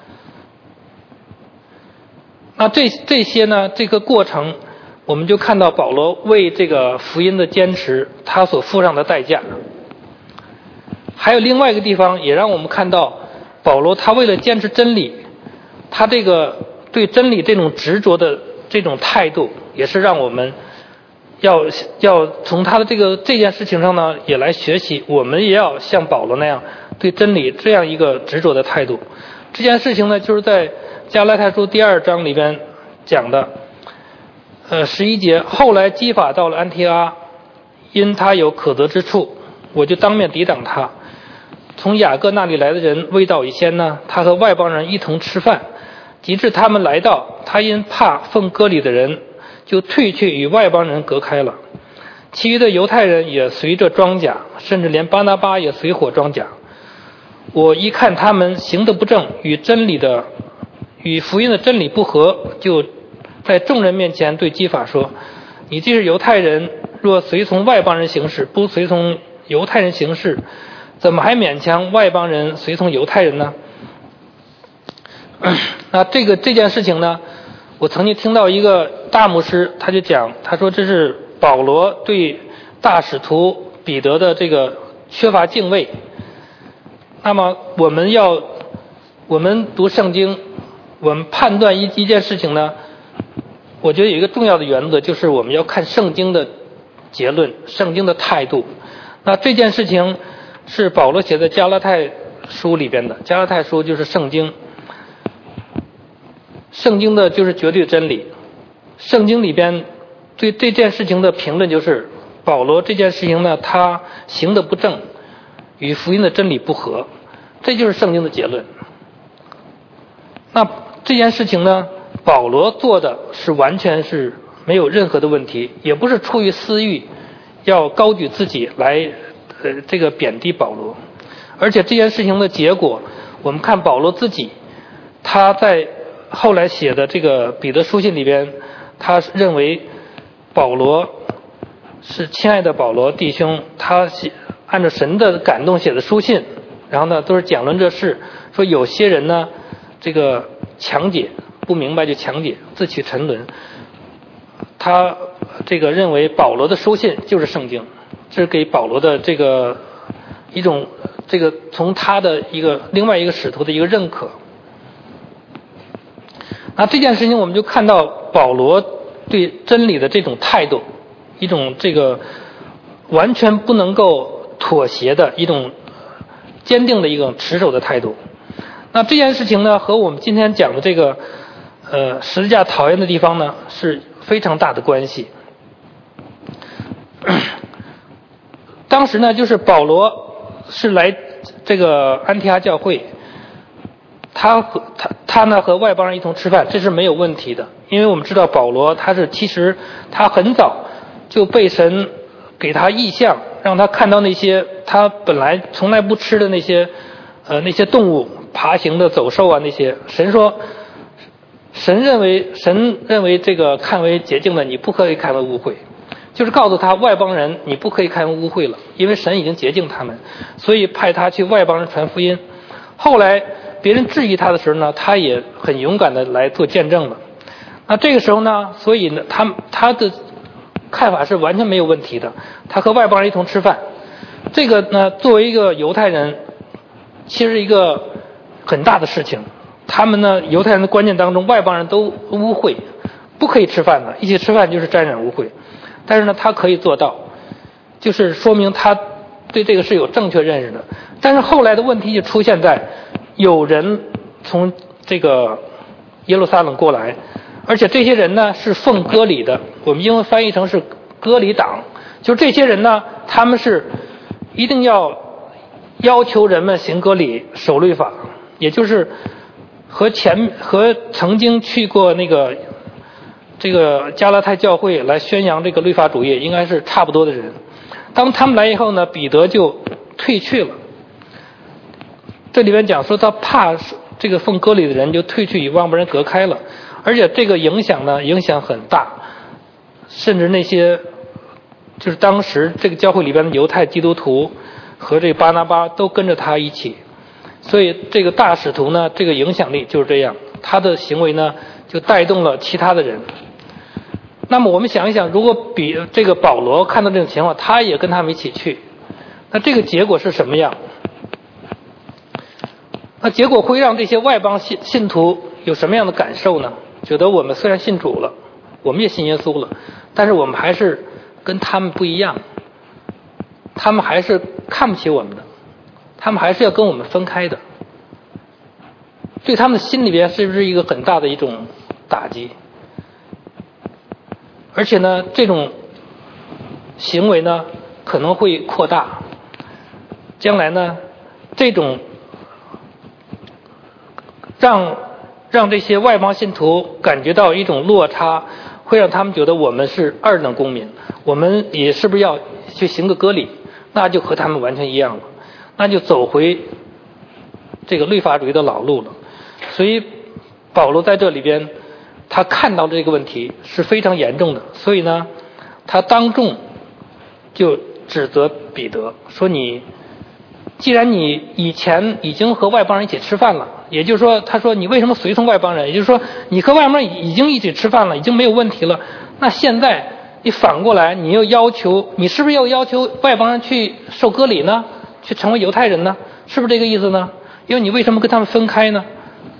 那这些呢，这个过程我们就看到保罗为这个福音的坚持他所付上的代价。还有另外一个地方也让我们看到保罗他为了坚持真理，他这个对真理这种执着的这种态度，也是让我们要从他的这件事情上呢也来学习，我们也要像保罗那样对真理这样一个执着的态度。这件事情呢就是在加拉太书第2章里边讲的11节，后来基法到了安提阿，因他有可责之处，我就当面抵挡他。从雅各那里来的人未到以前呢，他和外邦人一同吃饭，及至他们来到，他因怕奉割礼的人，就退去与外邦人隔开了。其余的犹太人也随着装甲，甚至连巴拿巴也随伙装甲。我一看他们行得不正，与真理的与福音的真理不合，就在众人面前对基法说：你既是犹太人，若随从外邦人行事，不随从犹太人行事，怎么还勉强外邦人随从犹太人呢？那这件事情呢，我曾经听到一个大牧师，他就讲，他说这是保罗对大使徒彼得的这个缺乏敬畏。那么我们读圣经，我们判断一件事情呢，我觉得有一个重要的原则，就是我们要看圣经的结论，圣经的态度。那这件事情是保罗写在加拉太书里边的，加拉太书就是圣经，圣经的就是绝对真理。圣经里边对这件事情的评论就是，保罗这件事情呢，他行得不正，与福音的真理不合，这就是圣经的结论。那这件事情呢，保罗做的是完全是没有任何的问题，也不是出于私欲要高举自己来这个贬低保罗。而且这件事情的结果，我们看保罗自己，他在后来写的这个彼得书信里边，他认为保罗是亲爱的保罗弟兄，他按照神的感动写的书信，然后呢都是讲论这事，说有些人呢这个强解，不明白就强解，自取沉沦。他这个认为保罗的书信就是圣经，这是给保罗的这个一种这个从他的另外一个使徒的一个认可。那这件事情我们就看到保罗对真理的这种态度，一种这个完全不能够妥协的一种坚定的一种持守的态度。那这件事情呢，和我们今天讲的这个十字架讨厌的地方呢，是非常大的关系。当时呢，就是保罗是来这个安提阿教会，他呢和外邦人一同吃饭，这是没有问题的，因为我们知道保罗其实他很早就被神给他异象，让他看到那些他本来从来不吃的那些动物，爬行的走兽啊，那些神认为这个看为洁净的，你不可以看为污秽，就是告诉他外邦人你不可以看为污秽了，因为神已经洁净他们，所以派他去外邦人传福音。后来别人质疑他的时候呢，他也很勇敢的来做见证了。那这个时候呢，所以呢他的看法是完全没有问题的，他和外邦人一同吃饭。这个呢，作为一个犹太人，其实是一个很大的事情。他们呢，犹太人的观念当中，外邦人都污秽，不可以吃饭的，一起吃饭就是沾染污秽。但是呢，他可以做到，就是说明他对这个是有正确认识的。但是后来的问题就出现在有人从这个耶路撒冷过来，而且这些人呢是奉割礼的，我们英文翻译成是割礼党，就是这些人呢，他们是一定要求人们行割礼、守律法，也就是和曾经去过这个加拉太教会来宣扬这个律法主义应该是差不多的人。当他们来以后呢，彼得就退去了。这里面讲说他怕这个奉割礼的人就退去与外邦人隔开了，而且这个影响很大，甚至那些就是当时这个教会里边的犹太基督徒和这个巴拿巴都跟着他一起，所以这个大使徒呢，这个影响力就是这样，他的行为呢就带动了其他的人。那么我们想一想，如果这个保罗看到这种情况，他也跟他们一起去，那这个结果是什么样？那结果会让这些外邦信徒有什么样的感受呢？觉得我们虽然信主了，我们也信耶稣了，但是我们还是跟他们不一样，他们还是看不起我们的，他们还是要跟我们分开的，对他们的心里边是不是一个很大的一种打击？而且呢，这种行为呢可能会扩大，将来呢这种让这些外邦信徒感觉到一种落差，会让他们觉得我们是二等公民，我们也是不是要去行个割礼，那就和他们完全一样了，那就走回这个律法主义的老路了。所以保罗在这里边他看到这个问题是非常严重的，所以呢他当众就指责彼得说，你既然你以前已经和外邦人一起吃饭了，也就是说他说你为什么随从外邦人，也就是说你和外邦人已经一起吃饭了，已经没有问题了，那现在你反过来你又要求，你是不是又要求外邦人去受割礼呢，去成为犹太人呢，是不是这个意思呢？因为你为什么跟他们分开呢？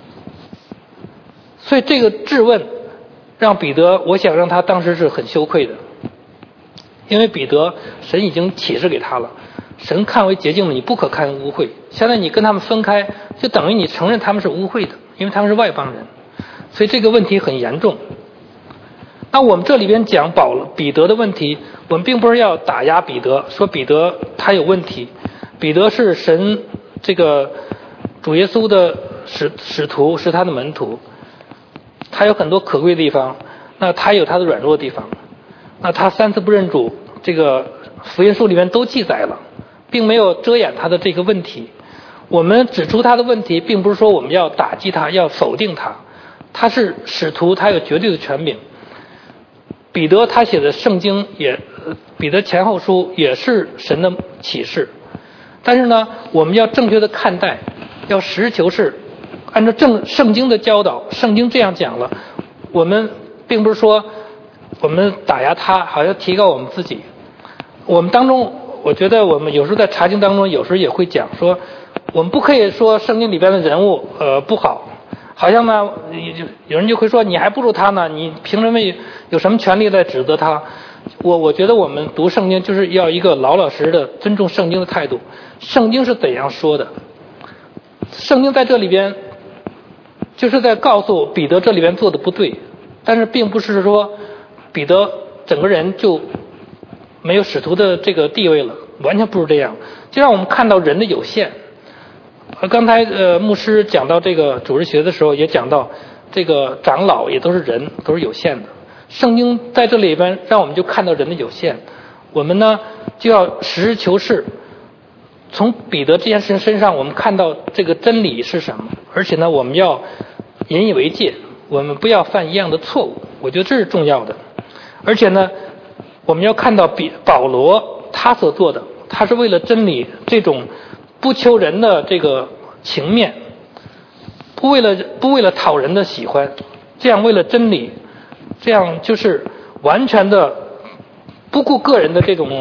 所以这个质问让彼得，我想让他当时是很羞愧的，因为彼得神已经启示给他了，神看为洁净的你不可看污秽，现在你跟他们分开就等于你承认他们是污秽的，因为他们是外邦人，所以这个问题很严重。那我们这里边讲彼得的问题，我们并不是要打压彼得，说彼得他有问题，彼得是神这个主耶稣的使徒，是他的门徒，他有很多可贵的地方，那他有他的软弱的地方，那他3次不认主，这个福音书里面都记载了，并没有遮掩他的这个问题。我们指出他的问题，并不是说我们要打击他，要否定他，他是使徒，他有绝对的权柄。彼得他写的圣经彼得前后书也是神的启示，但是呢我们要正确的看待，要实事求是，按照圣经的教导，圣经这样讲了，我们并不是说我们打压他，好像提高我们自己。我们当中，我觉得我们有时候在查经当中，有时候也会讲说，我们不可以说圣经里边的人物不好，好像呢有人就会说你还不如他呢，你凭什么有什么权利来指责他？我觉得我们读圣经就是要一个老老实实的尊重圣经的态度。圣经是怎样说的？圣经在这里边就是在告诉彼得这里边做的不对，但是并不是说彼得整个人就没有使徒的这个地位了，完全不是这样，就让我们看到人的有限。刚才牧师讲到这个主日学的时候也讲到，这个长老也都是人，都是有限的。圣经在这里边让我们就看到人的有限，我们呢就要实事求是，从彼得这件事身上我们看到这个真理是什么，而且呢我们要引以为戒，我们不要犯一样的错误，我觉得这是重要的。而且呢我们要看到保罗他所做的，他是为了真理这种不求人的这个情面，不为了讨人的喜欢，这样为了真理，这样就是完全的不顾个人的这种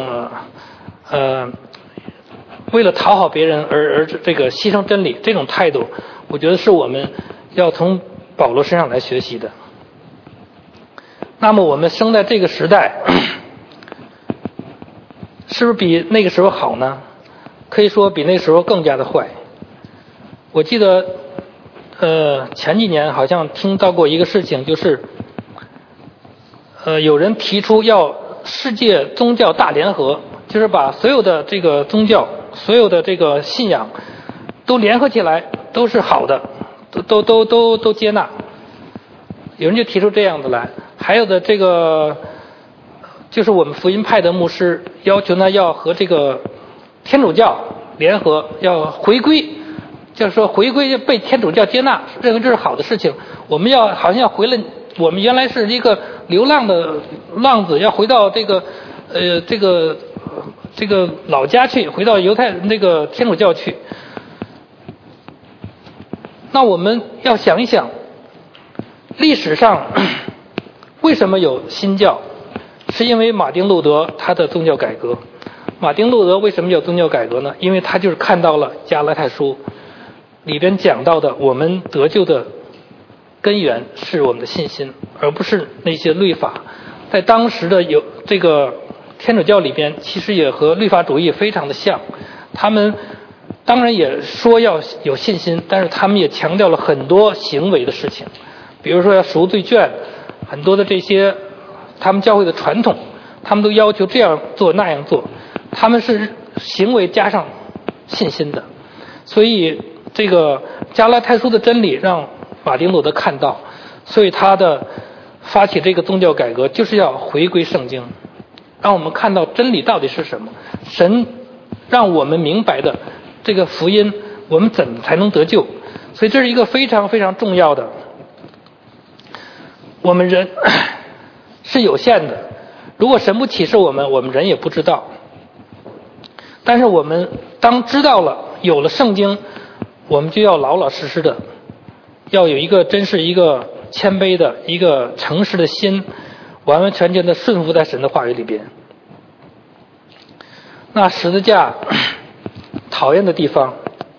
为了讨好别人而这个牺牲真理，这种态度我觉得是我们要从保罗身上来学习的。那么我们生在这个时代是不是比那个时候好呢？可以说比那时候更加的坏。我记得前几年好像听到过一个事情，就是有人提出要世界宗教大联合，就是把所有的这个宗教，所有的这个信仰都联合起来，都是好的，都接纳。有人就提出这样的来，还有的这个就是我们福音派的牧师要求呢，要和这个天主教联合，要回归，就是说回归被天主教接纳，认为这是好的事情。我们要好像要回来，我们原来是一个流浪的浪子，要回到这个老家去，回到犹太那个天主教去。那我们要想一想，历史上为什么有新教？是因为马丁路德他的宗教改革。马丁路德为什么有宗教改革呢？因为他就是看到了加拉太书里边讲到的，我们得救的根源是我们的信心，而不是那些律法。在当时的有这个天主教里边，其实也和律法主义非常的像，他们当然也说要有信心，但是他们也强调了很多行为的事情，比如说要赎罪券，很多的这些他们教会的传统，他们都要求这样做那样做，他们是行为加上信心的。所以这个加拉太书的真理让马丁路德看到，所以他的发起这个宗教改革就是要回归圣经，让我们看到真理到底是什么，神让我们明白的这个福音，我们怎么才能得救。所以这是一个非常非常重要的我们人是有限的，如果神不启示我们，我们人也不知道。但是我们当知道了，有了圣经，我们就要老老实实的，要有一个真是一个谦卑的一个诚实的心，完完全全的顺服在神的话语里边。那十字架讨厌的地方，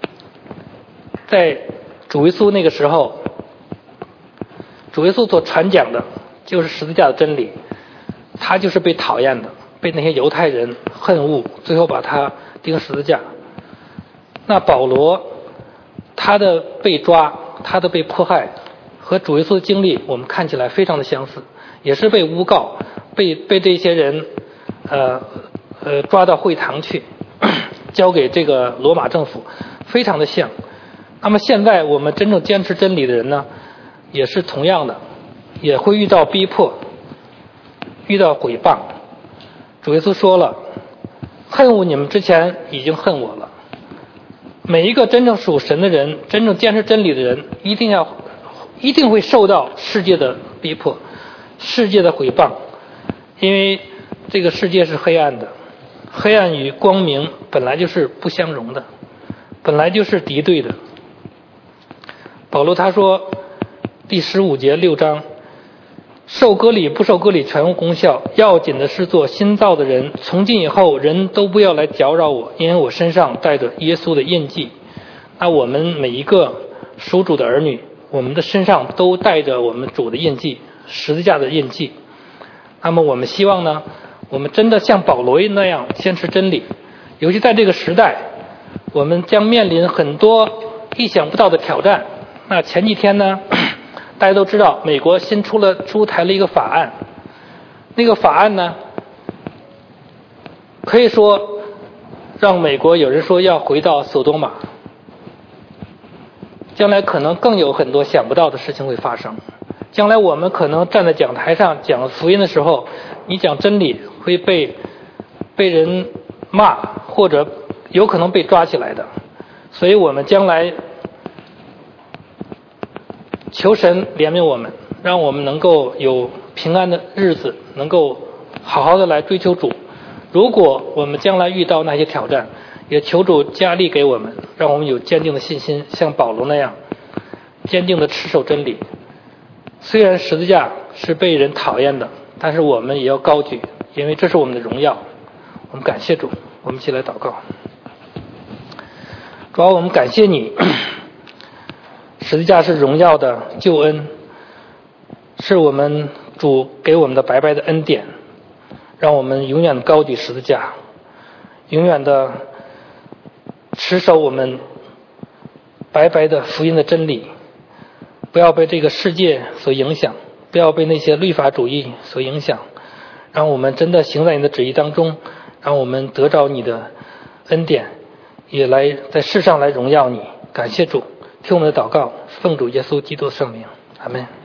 在主耶稣那个时候，主耶稣所传讲的就是十字架的真理，他就是被讨厌的，被那些犹太人恨恶，最后把他钉十字架。那保罗他的被抓，他的被迫害，和主耶稣的经历我们看起来非常的相似，也是被诬告，被这些人抓到会堂去，交给这个罗马政府，非常的像。那么现在我们真正坚持真理的人呢，也是同样的，也会遇到逼迫，遇到毁谤。主耶稣说了，恨恶你们之前已经恨我了。每一个真正属神的人，真正坚持真理的人，一定会受到世界的逼迫，世界的毁谤，因为这个世界是黑暗的，黑暗与光明本来就是不相容的，本来就是敌对的。保罗他说第15节6章，受割礼不受割礼全无功效，要紧的是做新造的人，从今以后人都不要来搅扰我，因为我身上带着耶稣的印记。那我们每一个属主的儿女，我们的身上都带着我们主的印记，十字架的印记。那么我们希望呢，我们真的像保罗那样坚持真理，尤其在这个时代，我们将面临很多意想不到的挑战。那前几天呢，大家都知道美国新出台了一个法案，那个法案呢，可以说让美国有人说要回到索多玛，将来可能更有很多想不到的事情会发生。将来我们可能站在讲台上讲福音的时候，你讲真理会被人骂，或者有可能被抓起来的。所以我们将来求神怜悯我们，让我们能够有平安的日子，能够好好的来追求主。如果我们将来遇到那些挑战，也求主加力给我们，让我们有坚定的信心，像保罗那样坚定的持守真理。虽然十字架是被人讨厌的，但是我们也要高举，因为这是我们的荣耀。我们感谢主，我们一起来祷告。主啊，我们感谢你，十字架是荣耀的救恩，是我们主给我们的白白的恩典，让我们永远高举十字架，永远的持守我们白白的福音的真理，不要被这个世界所影响，不要被那些律法主义所影响，让我们真的行在你的旨意当中，让我们得着你的恩典，也来在世上来荣耀你。感谢主，听我们的祷告，奉主耶稣基督的圣名，阿们。